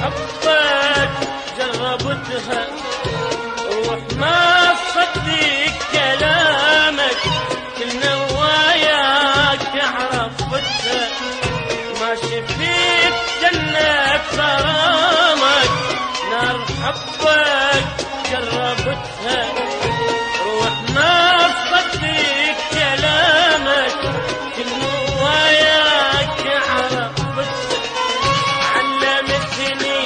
حبك جربتها، روح ما تصدق كلامك، كل نواياك عرفتها، ماشي فيك جنة غرامك، نار حبك جربتها، روح ما تصدق كلامك، كل نواياك عرفتها، علمتني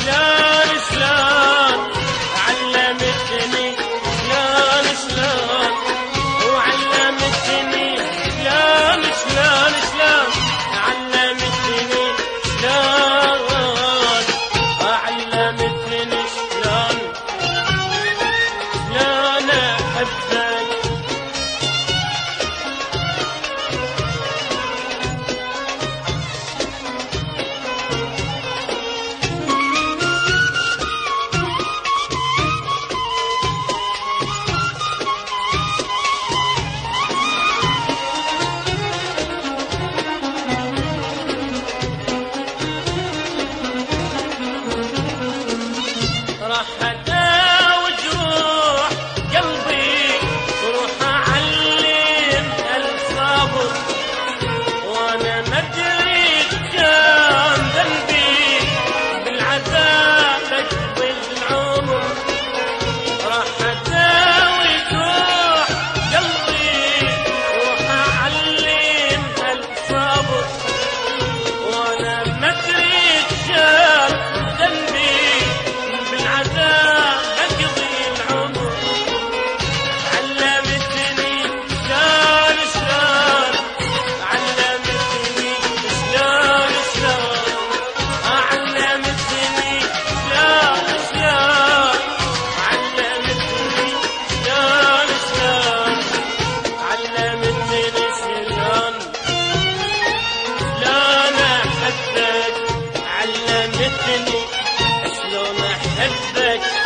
شلون علمتني شلون وعلمتني شلون علمتني شلون أحبك. راح أداوي جروح قلبي وروح أعلم الصبر، وأنا ما أدري كم ذنبي بالعذاب أقضي العمر، راح أداوي جروح قلبي وروح أعلم الصبر، وأنا ما أدري كم ذنبي بالعذاب أقضي العمر، علمتني شلون علمتني شلون علمتني شلون علمتني شلون أحبك، علمتني شلون أحبك.